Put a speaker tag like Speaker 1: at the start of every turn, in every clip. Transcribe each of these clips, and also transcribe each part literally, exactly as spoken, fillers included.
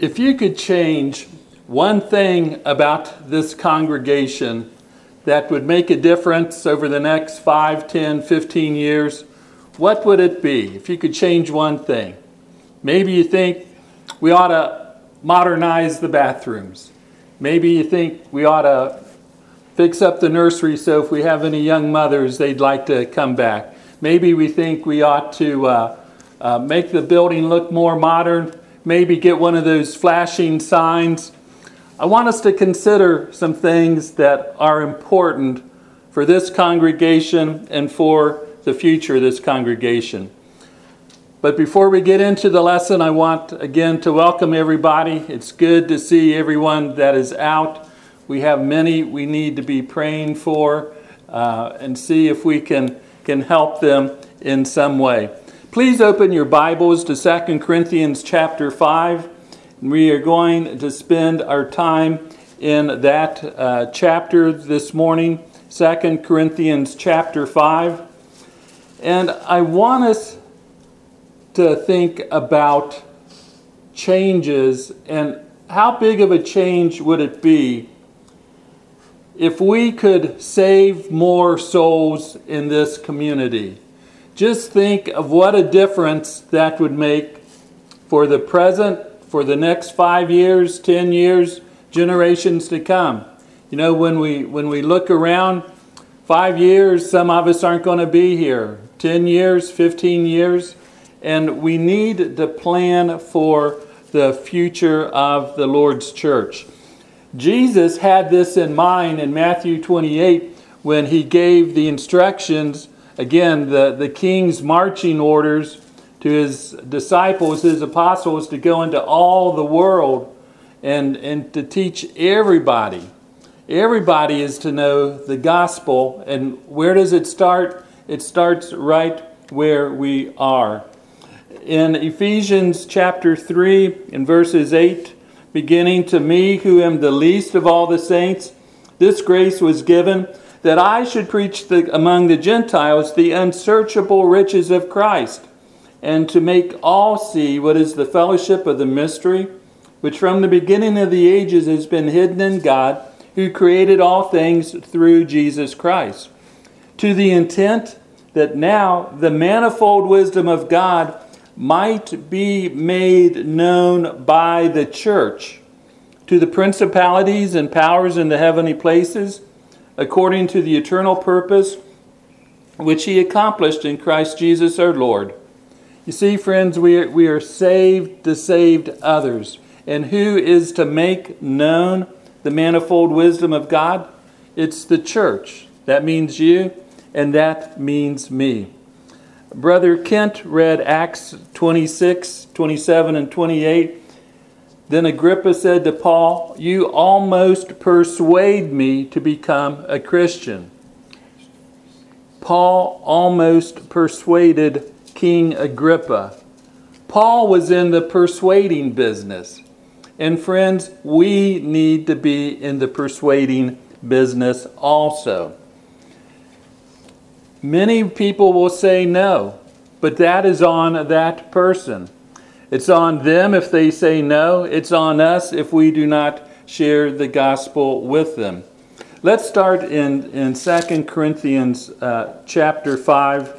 Speaker 1: If you could change one thing about this congregation that would make a difference over the next five, ten, fifteen years, what would it be if you could change one thing? Maybe you think we ought to modernize the bathrooms. Maybe you think we ought to fix up the nursery so if we have any young mothers, they'd like to come back. Maybe we think we ought to uh, uh, make the building look more modern. Maybe get one of those flashing signs. I want us to consider some things that are important for this congregation and for the future of this congregation. But before we get into the lesson, I want again to welcome everybody. It's good to see everyone that is out. We have many we need to be praying for uh, and see if we can, can help them in some way. Please open your Bibles to Second Corinthians chapter five. We are going to spend our time in that uh, chapter this morning, Second Corinthians chapter five. And I want us to think about changes and how big of a change would it be if we could save more souls in this community. Just think of what a difference that would make for the present, for the next five years, ten years, generations to come. You know, when we when we look around, five years, some of us aren't going to be here. ten years, fifteen years. And we need to plan for the future of the Lord's church. Jesus had this in mind in Matthew twenty-eight when he gave the instructions, again, the, the king's marching orders to his disciples, his apostles, to go into all the world and, and to teach everybody. Everybody is to know the gospel. And where does it start? It starts right where we are. In Ephesians chapter three, in verses eight, beginning, to me who am the least of all the saints, this grace was given that I should preach the, among the Gentiles the unsearchable riches of Christ, and to make all see what is the fellowship of the mystery, which from the beginning of the ages has been hidden in God, who created all things through Jesus Christ, to the intent that now the manifold wisdom of God might be made known by the church to the principalities and powers in the heavenly places, according to the eternal purpose which he accomplished in Christ Jesus our Lord. You see, friends, we are, we are saved to save others. And who is to make known the manifold wisdom of God? It's the church. That means you, and that means me. Brother Kent read Acts twenty-six, twenty-seven, and twenty-eight. Then Agrippa said to Paul, "You almost persuade me to become a Christian." Paul almost persuaded King Agrippa. Paul was in the persuading business. And friends, we need to be in the persuading business also. Many people will say no, but that is on that person. It's on them if they say no. It's on us if we do not share the gospel with them. Let's start in, in Second Corinthians uh, chapter five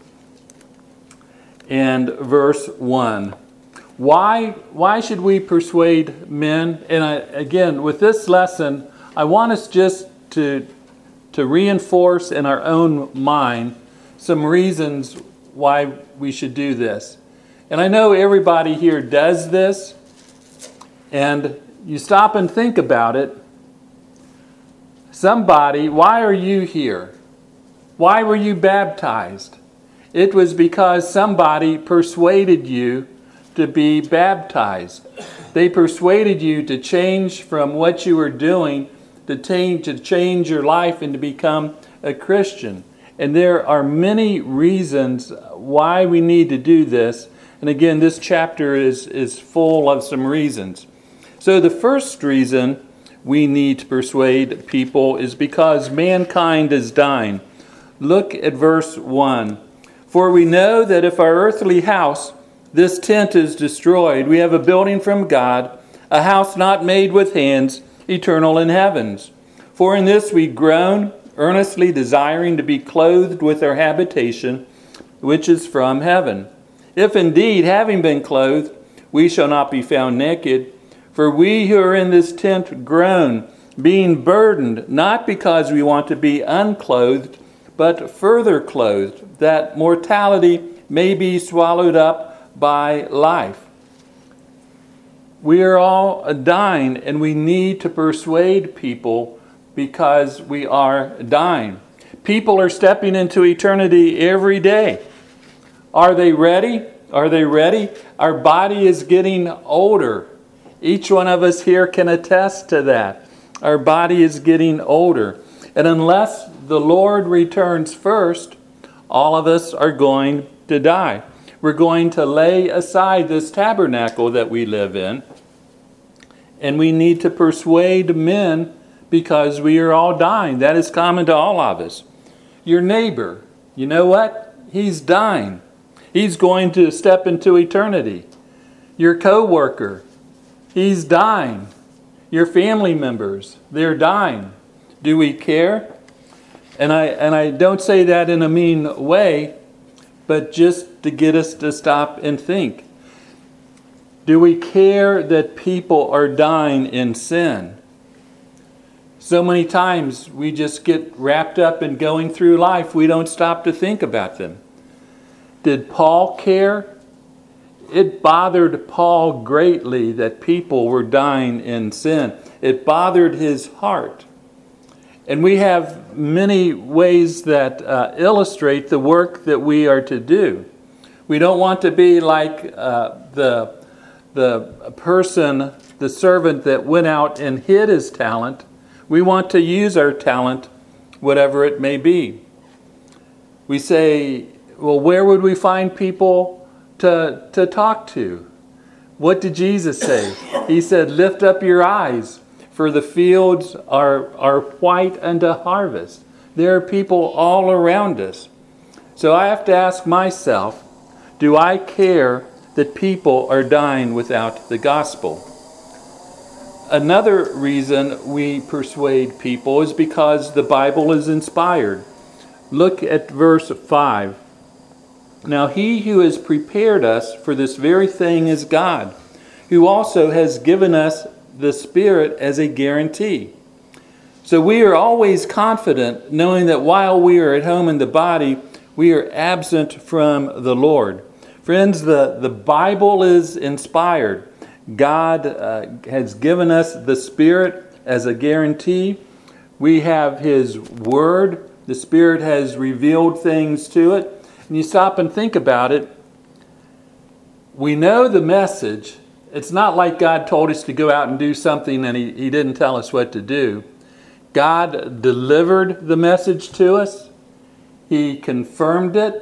Speaker 1: and verse one. Why, why should we persuade men? And I, again, with this lesson, I want us just to to reinforce in our own mind some reasons why we should do this. And I know everybody here does this, and you stop and think about it. Somebody, why are you here? Why were you baptized? It was because somebody persuaded you to be baptized. They persuaded you to change from what you were doing to change, to change your life and to become a Christian. And there are many reasons why we need to do this. And again, this chapter is, is full of some reasons. So the first reason we need to persuade people is because mankind is dying. Look at verse one. For we know that if our earthly house, this tent, is destroyed, we have a building from God, a house not made with hands, eternal in heavens. For in this we groan, earnestly desiring to be clothed with our habitation, which is from heaven. If indeed, having been clothed, we shall not be found naked. For we who are in this tent groan, being burdened, not because we want to be unclothed, but further clothed, that mortality may be swallowed up by life. We are all dying, and we need to persuade people because we are dying. People are stepping into eternity every day. Are they ready? Are they ready? Our body is getting older. Each one of us here can attest to that. Our body is getting older. And unless the Lord returns first, all of us are going to die. We're going to lay aside this tabernacle that we live in. And we need to persuade men because we are all dying. That is common to all of us. Your neighbor, you know what? He's dying. He's going to step into eternity. Your co-worker, he's dying. Your family members, they're dying. Do we care? And I and I don't say that in a mean way, but just to get us to stop and think. Do we care that people are dying in sin? So many times we just get wrapped up in going through life. We don't stop to think about them. Did Paul care? It bothered Paul greatly that people were dying in sin. It bothered his heart. And we have many ways that uh, illustrate the work that we are to do. We don't want to be like uh, the, the person, the servant that went out and hid his talent. We want to use our talent, whatever it may be. We say, well, where would we find people to, to talk to? What did Jesus say? He said, lift up your eyes, for the fields are, are white unto harvest. There are people all around us. So I have to ask myself, do I care that people are dying without the gospel? Another reason we persuade people is because the Bible is inspired. Look at verse five. Now he who has prepared us for this very thing is God, who also has given us the Spirit as a guarantee. So we are always confident, knowing that while we are at home in the body, we are absent from the Lord. Friends, the, the Bible is inspired. God uh, has given us the Spirit as a guarantee. We have His Word. The Spirit has revealed things to it. And you stop and think about it. We know the message. It's not like God told us to go out and do something and He, he didn't tell us what to do. God delivered the message to us. He confirmed it.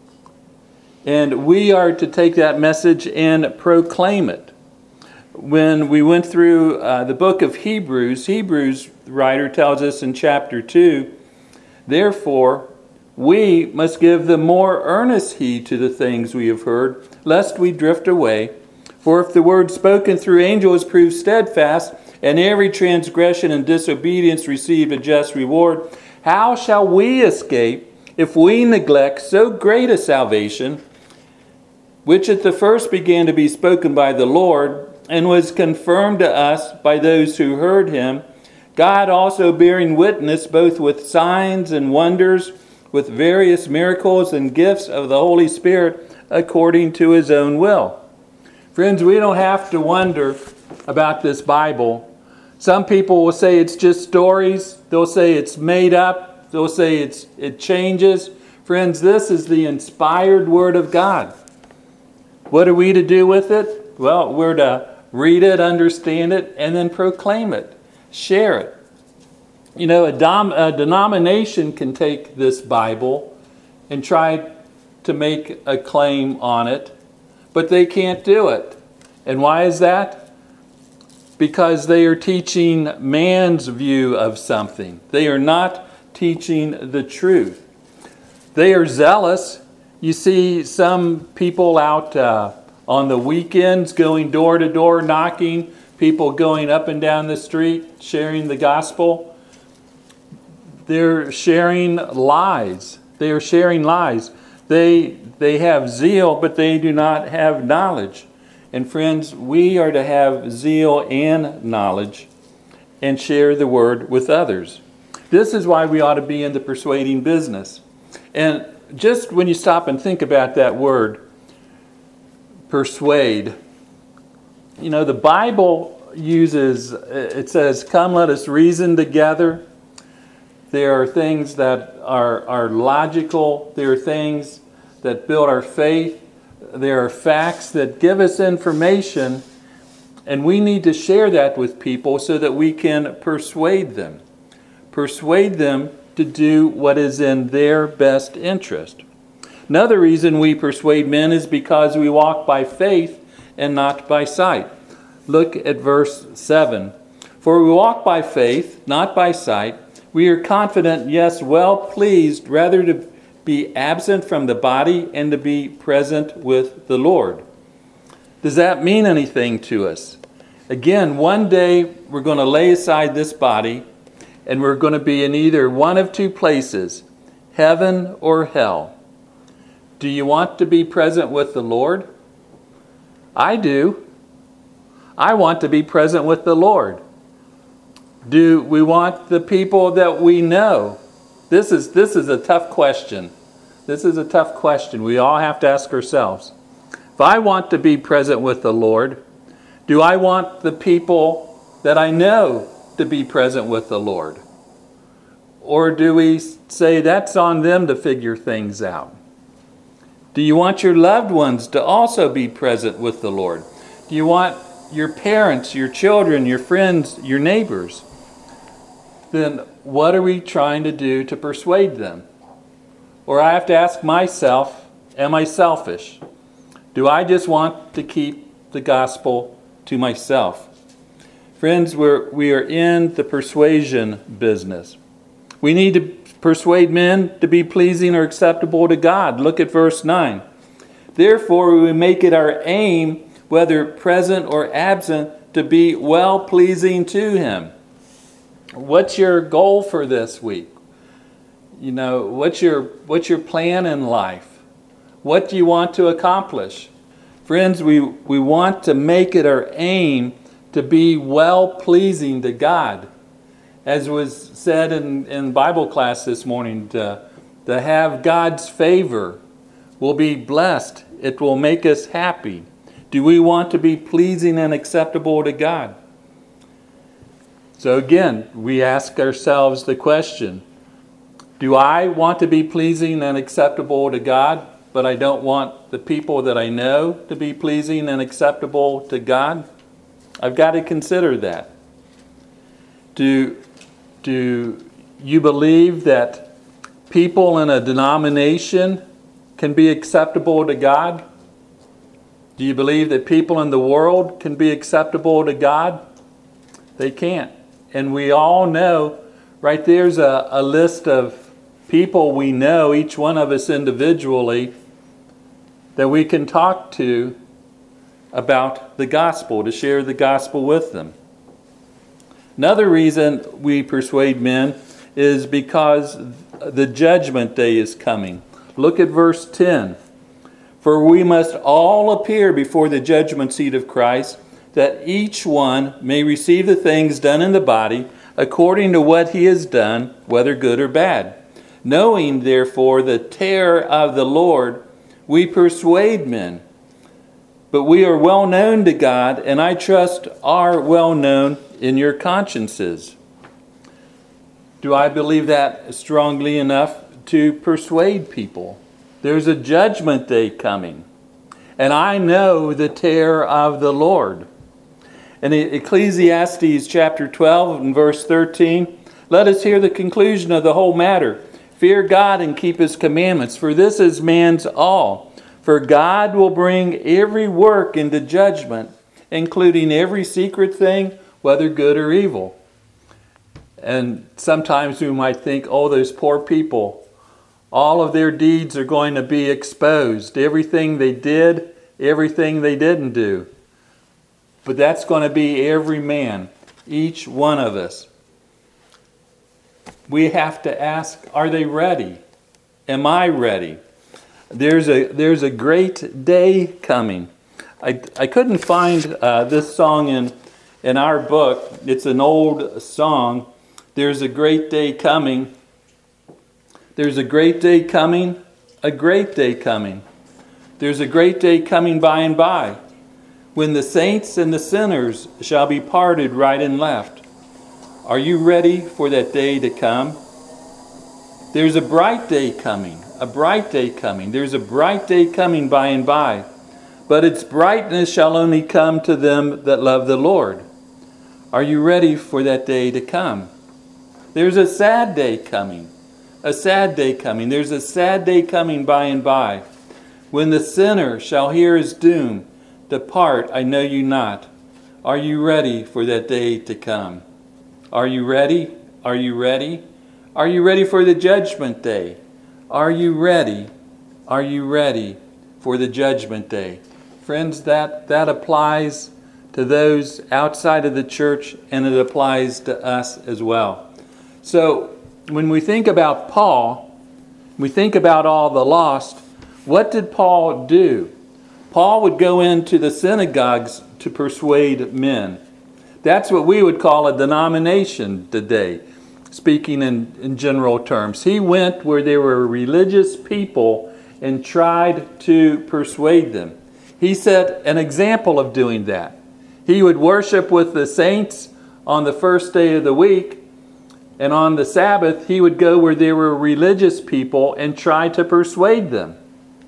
Speaker 1: And we are to take that message and proclaim it. When we went through uh, the book of Hebrews, Hebrews writer tells us in chapter two, therefore, we must give the more earnest heed to the things we have heard, lest we drift away. For if the word spoken through angels proved steadfast, and every transgression and disobedience received a just reward, how shall we escape if we neglect so great a salvation, which at the first began to be spoken by the Lord, and was confirmed to us by those who heard Him, God also bearing witness both with signs and wonders, with various miracles and gifts of the Holy Spirit according to His own will. Friends, we don't have to wonder about this Bible. Some people will say it's just stories. They'll say it's made up. They'll say it's it changes. Friends, this is the inspired Word of God. What are we to do with it? Well, we're to read it, understand it, and then proclaim it. Share it. You know, a, dom- a denomination can take this Bible and try to make a claim on it, but they can't do it. And why is that? Because they are teaching man's view of something. They are not teaching the truth. They are zealous. You see some people out uh, on the weekends going door to door knocking, people going up and down the street sharing the gospel. They're sharing lies. They are sharing lies. They, they have zeal, but they do not have knowledge. And friends, we are to have zeal and knowledge and share the word with others. This is why we ought to be in the persuading business. And just when you stop and think about that word, persuade, you know, the Bible uses, it says, come let us reason together. There are things that are, are logical. There are things that build our faith. There are facts that give us information, and we need to share that with people so that we can persuade them. Persuade them to do what is in their best interest. Another reason we persuade men is because we walk by faith and not by sight. Look at verse seven. For we walk by faith, not by sight. We are confident, yes, well pleased, rather to be absent from the body and to be present with the Lord. Does that mean anything to us? Again, one day we're going to lay aside this body and we're going to be in either one of two places, heaven or hell. Do you want to be present with the Lord? I do. I want to be present with the Lord. Do we want the people that we know? This is this is a tough question. This is a tough question we all have to ask ourselves. If I want to be present with the Lord, do I want the people that I know to be present with the Lord? Or do we say that's on them to figure things out? Do you want your loved ones to also be present with the Lord? Do you want your parents, your children, your friends, your neighbors? Then what are we trying to do to persuade them? Or I have to ask myself, am I selfish? Do I just want to keep the gospel to myself? Friends, we're, we are in the persuasion business. We need to persuade men to be pleasing or acceptable to God. Look at verse nine. Therefore, we make it our aim, whether present or absent, to be well-pleasing to Him. What's your goal for this week? You know, what's your what's your plan in life? What do you want to accomplish? Friends, we, we want to make it our aim to be well-pleasing to God. As was said in, in Bible class this morning, to, to have God's favor. We'll be blessed. It will make us happy. Do we want to be pleasing and acceptable to God? So again, we ask ourselves the question, do I want to be pleasing and acceptable to God, but I don't want the people that I know to be pleasing and acceptable to God? I've got to consider that. Do, do you believe that people in a denomination can be acceptable to God? Do you believe that people in the world can be acceptable to God? They can't. And we all know, right there's a, a list of people we know, each one of us individually, that we can talk to about the gospel, to share the gospel with them. Another reason we persuade men is because the judgment day is coming. Look at verse ten. For we must all appear before the judgment seat of Christ, that each one may receive the things done in the body according to what he has done, whether good or bad. Knowing, therefore, the terror of the Lord, we persuade men. But we are well known to God, and I trust are well known in your consciences. Do I believe that strongly enough to persuade people? There's a judgment day coming, and I know the terror of the Lord. In Ecclesiastes chapter twelve and verse thirteen, let us hear the conclusion of the whole matter. Fear God and keep His commandments, for this is man's all. For God will bring every work into judgment, including every secret thing, whether good or evil. And sometimes we might think, oh, those poor people, all of their deeds are going to be exposed. Everything they did, everything they didn't do. But that's going to be every man, each one of us. We have to ask, are they ready? Am I ready? There's a there's a great day coming. I, I couldn't find uh, this song in, in our book. It's an old song. There's a great day coming. There's a great day coming. A great day coming. There's a great day coming by and by, when the saints and the sinners shall be parted right and left. Are you ready for that day to come? There's a bright day coming, a bright day coming. There's a bright day coming by and by, but its brightness shall only come to them that love the Lord. Are you ready for that day to come? There's a sad day coming, a sad day coming. There's a sad day coming by and by, when the sinner shall hear his doom, depart, I know you not. Are you ready for that day to come? Are you ready? Are you ready? Are you ready for the judgment day? Are you ready? Are you ready for the judgment day? Friends, that, that applies to those outside of the church, and it applies to us as well. So when we think about Paul, we think about all the lost. What did Paul do? Paul would go into the synagogues to persuade men. That's what we would call a denomination today, speaking in, in general terms. He went where there were religious people and tried to persuade them. He set an example of doing that. He would worship with the saints on the first day of the week, and on the Sabbath he would go where there were religious people and try to persuade them.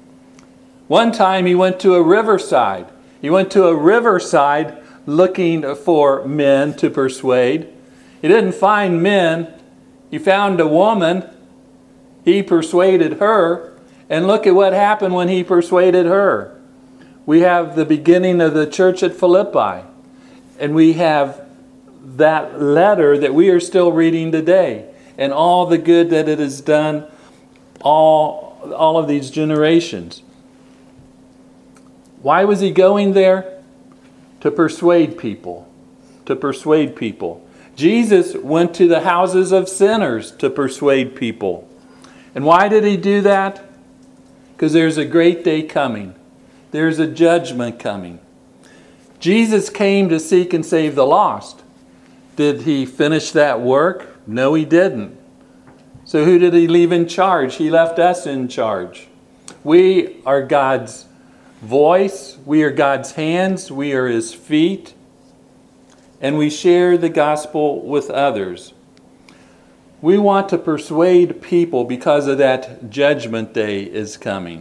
Speaker 1: One time he went to a riverside. He went to a riverside looking for men to persuade. He didn't find men. He found a woman. He persuaded her. And look at what happened when he persuaded her. We have the beginning of the church at Philippi. And we have that letter that we are still reading today. And all the good that it has done all, all of these generations. Why was he going there? To persuade people. To persuade people. Jesus went to the houses of sinners to persuade people. And why did he do that? Because there's a great day coming. There's a judgment coming. Jesus came to seek and save the lost. Did he finish that work? No, he didn't. So who did he leave in charge? He left us in charge. We are God's voice, we are God's hands, we are his feet, and we share the gospel with others. We want to persuade people because of that judgment day is coming.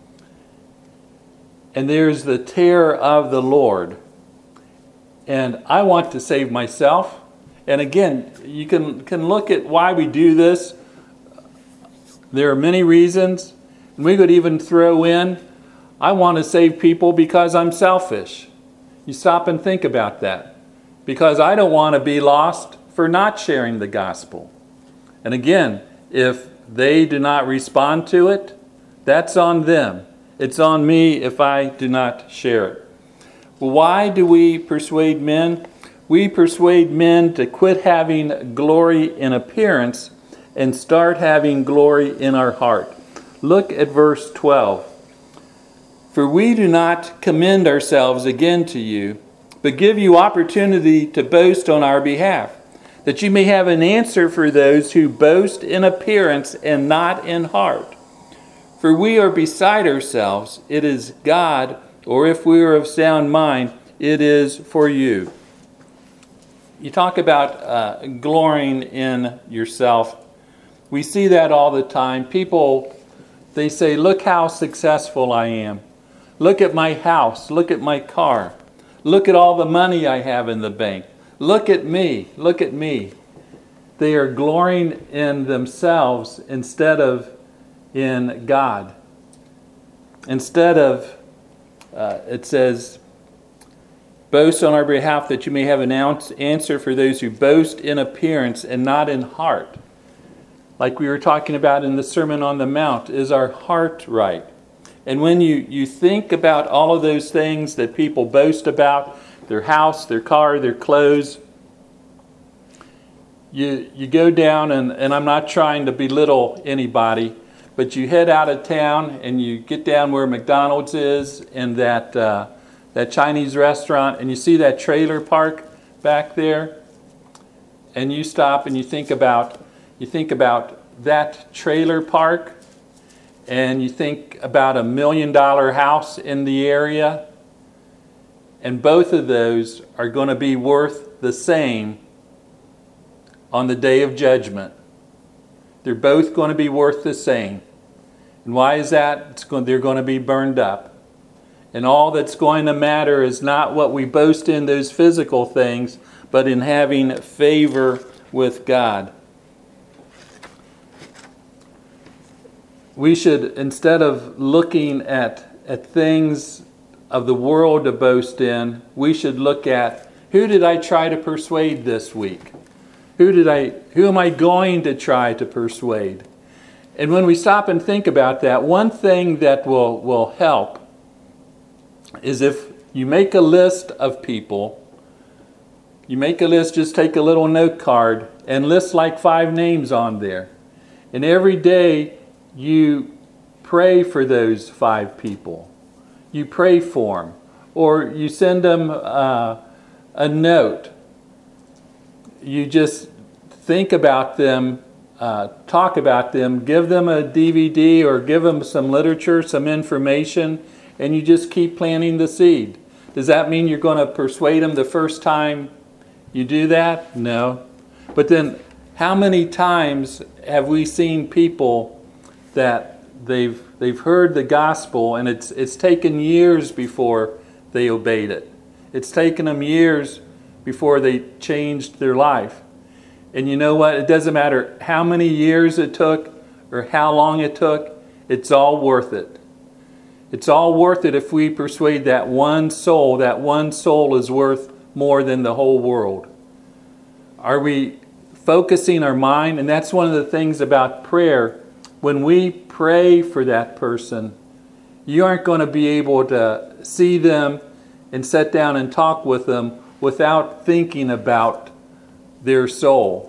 Speaker 1: And there's the terror of the Lord. And I want to save myself. And again, you can, can look at why we do this. There are many reasons. And we could even throw in, I want to save people because I'm selfish. You stop and think about that. Because I don't want to be lost for not sharing the gospel. And again, if they do not respond to it, that's on them. It's on me if I do not share it. Well, why do we persuade men? We persuade men to quit having glory in appearance and start having glory in our heart. Look at verse twelve. For we do not commend ourselves again to you, but give you opportunity to boast on our behalf, that you may have an answer for those who boast in appearance and not in heart. For we are beside ourselves, it is God, or if we are of sound mind, it is for you. You talk about uh, glorying in yourself. We see that all the time. People, they say, look how successful I am. Look at my house. Look at my car. Look at all the money I have in the bank. Look at me. Look at me. They are glorying in themselves instead of in God. Instead of, uh, it says, boast on our behalf that you may have an answer for those who boast in appearance and not in heart. Like we were talking about in the Sermon on the Mount, is our heart right? And when you, you think about all of those things that people boast about, their house, their car, their clothes. You you go down, and, and I'm not trying to belittle anybody, but you head out of town and you get down where McDonald's is and that uh, that Chinese restaurant, and you see that trailer park back there, and you stop and you think about you think about that trailer park, and you think about a million dollar house in the area, and both of those are going to be worth the same on the day of judgment. They're both going to be worth the same. And why is that? It's going, they're going to be burned up. And all that's going to matter is not what we boast in, those physical things, but in having favor with God. We should, instead of looking at, at things of the world to boast in, we should look at, who did I try to persuade this week? Who did I? Who am I going to try to persuade? And when we stop and think about that, one thing that will, will help is if you make a list of people, you make a list, just take a little note card and list like five names on there. And every day you pray for those five people. You pray for them. Or you send them uh, a note. You just think about them, uh, talk about them, give them a D V D or give them some literature, some information, and you just keep planting the seed. Does that mean you're going to persuade them the first time you do that? No. But then how many times have we seen people that they've they've heard the gospel and it's it's taken years before they obeyed it. It's taken them years before they changed their life. And you know what? It doesn't matter how many years it took or how long it took. It's all worth it. It's all worth it if we persuade that one soul. That one soul is worth more than the whole world. Are we focusing our mind? And that's one of the things about prayer. When we pray for that person, you aren't going to be able to see them and sit down and talk with them without thinking about their soul.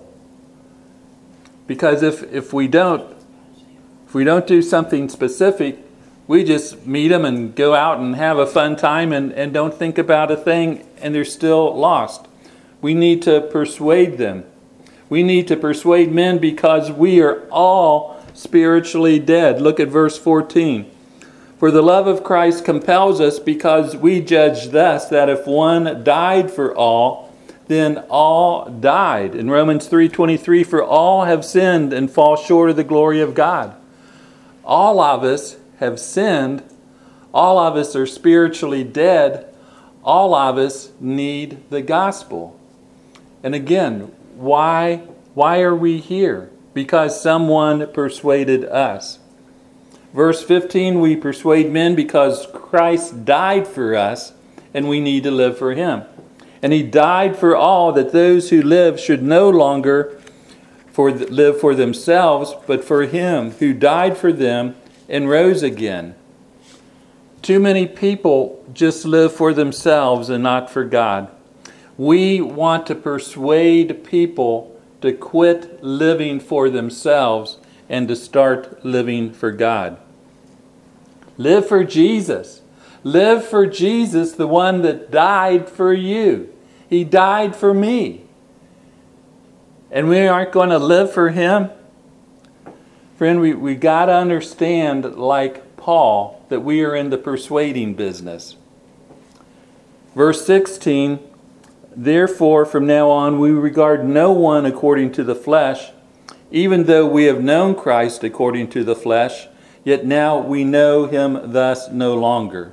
Speaker 1: Because if, if we don't if we don't do something specific, we just meet them and go out and have a fun time and, and don't think about a thing, and they're still lost. We need to persuade them. We need to persuade men because we are all spiritually dead. Look at verse fourteen. For the love of Christ compels us, because we judge thus, that if one died for all, then all died. In Romans three twenty-three, for all have sinned and fall short of the glory of God. All of us have sinned. All of us are spiritually dead. All of us need the gospel. And again, why, why are we here? Because someone persuaded us. Verse fifteen, we persuade men because Christ died for us and we need to live for Him. And He died for all, that those who live should no longer for live for themselves, but for Him who died for them and rose again. Too many people just live for themselves and not for God. We want to persuade people to quit living for themselves and to start living for God. Live for Jesus. Live for Jesus, the one that died for you. He died for me. And we aren't going to live for Him? Friend, we, we got to understand, like Paul, that we are in the persuading business. Verse sixteen, therefore from now on we regard no one according to the flesh, even though we have known Christ according to the flesh, yet now we know Him thus no longer.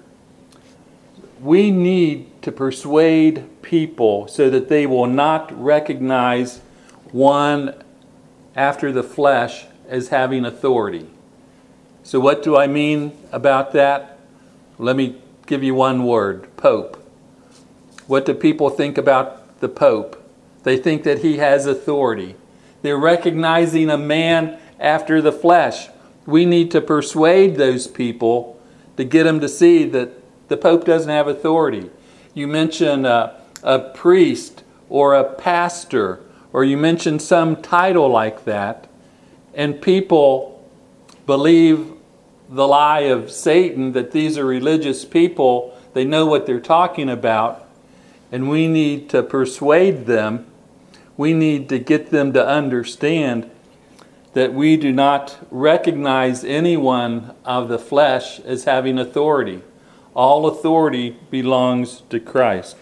Speaker 1: We need to persuade people so that they will not recognize one after the flesh as having authority. So what do I mean about that? Let me give you one word: Pope. What do people think about the Pope? They think that he has authority. They're recognizing a man after the flesh. We need to persuade those people to get them to see that the Pope doesn't have authority. You mention a, a priest or a pastor, or you mention some title like that, and people believe the lie of Satan that these are religious people, they know what they're talking about, and we need to persuade them, we need to get them to understand that we do not recognize anyone of the flesh as having authority. All authority belongs to Christ.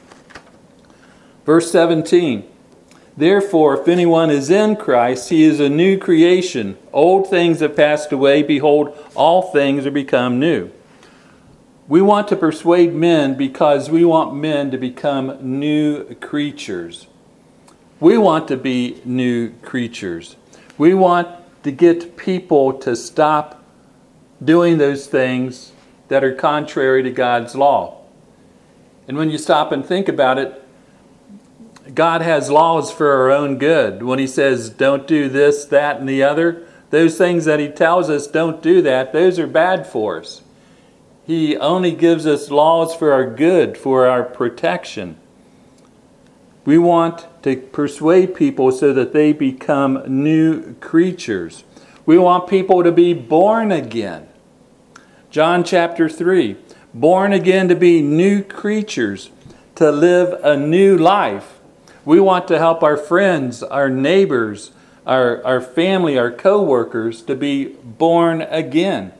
Speaker 1: Verse seventeen, therefore, if anyone is in Christ, he is a new creation. Old things have passed away. Behold, all things are become new. We want to persuade men because we want men to become new creatures. We want to be new creatures. We want to get people to stop doing those things that are contrary to God's law. And when you stop and think about it, God has laws for our own good. When he says, don't do this, that, and the other, those things that he tells us don't do that, those are bad for us. He only gives us laws for our good, for our protection. We want to persuade people so that they become new creatures. We want people to be born again. John chapter three, born again to be new creatures, to live a new life. We want to help our friends, our neighbors, our, our family, our co-workers to be born again.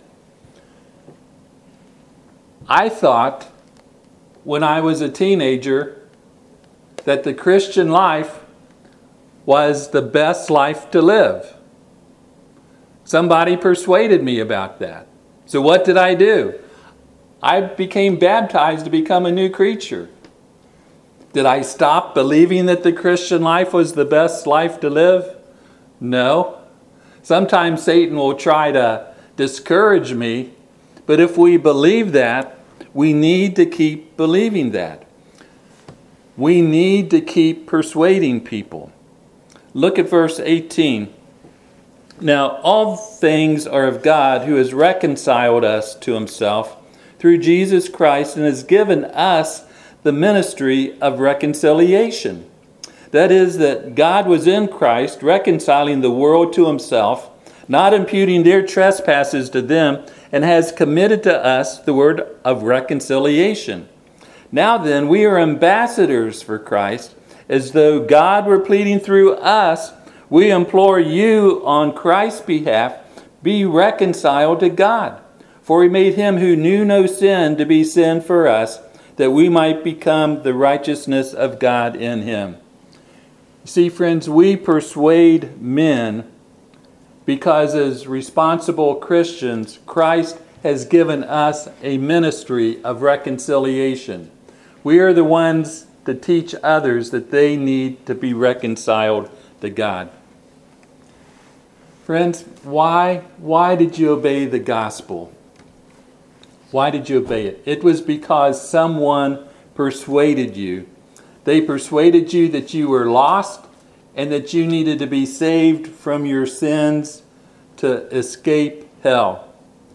Speaker 1: I thought when I was a teenager that the Christian life was the best life to live. Somebody persuaded me about that. So what did I do? I became baptized to become a new creature. Did I stop believing that the Christian life was the best life to live? No. Sometimes Satan will try to discourage me, but if we believe that, we need to keep believing that. We need to keep persuading people. Look at verse eighteen. Now, all things are of God, who has reconciled us to himself through Jesus Christ and has given us the ministry of reconciliation. That is, that God was in Christ, reconciling the world to himself, not imputing their trespasses to them, and has committed to us the word of reconciliation. Now then, we are ambassadors for Christ, as though God were pleading through us. We implore you on Christ's behalf, be reconciled to God. For he made him who knew no sin to be sin for us, that we might become the righteousness of God in him. See, friends, we persuade men because as responsible Christians, Christ has given us a ministry of reconciliation. We are the ones to teach others that they need to be reconciled to God. Friends, why, why did you obey the gospel? Why did you obey it? It was because someone persuaded you. They persuaded you that you were lost and that you needed to be saved from your sins to escape hell.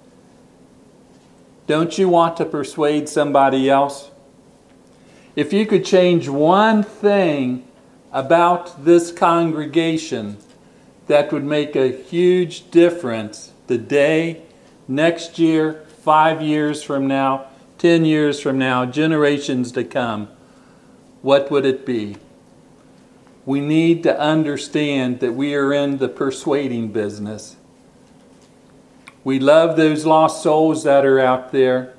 Speaker 1: Don't you want to persuade somebody else? If you could change one thing about this congregation that would make a huge difference today, next year, five years from now, ten years from now, generations to come, what would it be? We need to understand that we are in the persuading business. We love those lost souls that are out there.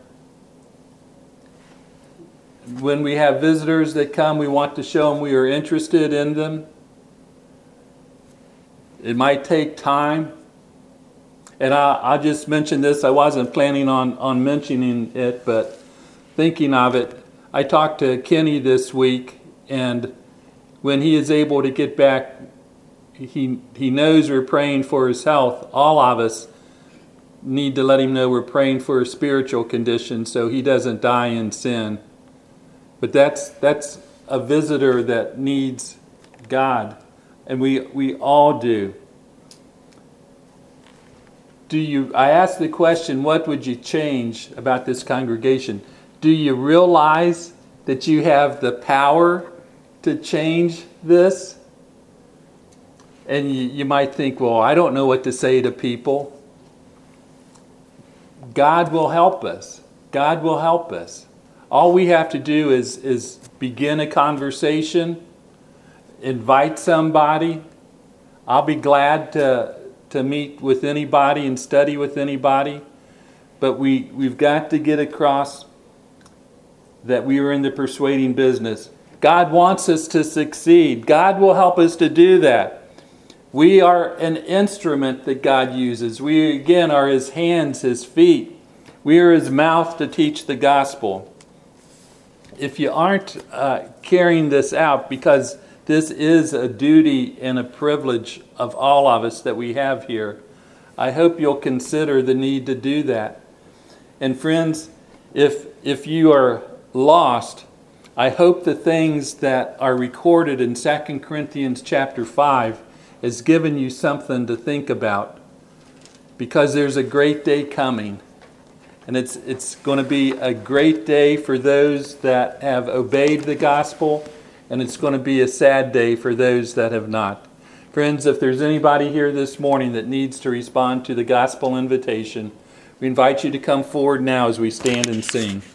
Speaker 1: When we have visitors that come, we want to show them we are interested in them. It might take time. And I, I'll just mention this. I wasn't planning on, on mentioning it, but thinking of it, I talked to Kenny this week, and when he is able to get back, he he knows we're praying for his health. All of us need to let him know we're praying for his spiritual condition so he doesn't die in sin. But that's that's a visitor that needs God, and we we all do. Do you? I asked the question, what would you change about this congregation? Do you realize that you have the power to change this? And you, you might think, well, I don't know what to say to people. God will help us. God will help us. All we have to do is, is begin a conversation, invite somebody. I'll be glad to, to meet with anybody and study with anybody. But we, we've got to get across that we are in the persuading business. God wants us to succeed. God will help us to do that. We are an instrument that God uses. We, again, are His hands, His feet. We are His mouth to teach the gospel. If you aren't uh, carrying this out, because this is a duty and a privilege of all of us that we have here, I hope you'll consider the need to do that. And friends, if if you are lost, I hope the things that are recorded in Second Corinthians chapter five has given you something to think about, because there's a great day coming. And it's it's going to be a great day for those that have obeyed the gospel, and it's going to be a sad day for those that have not. Friends, if there's anybody here this morning that needs to respond to the gospel invitation, we invite you to come forward now as we stand and sing.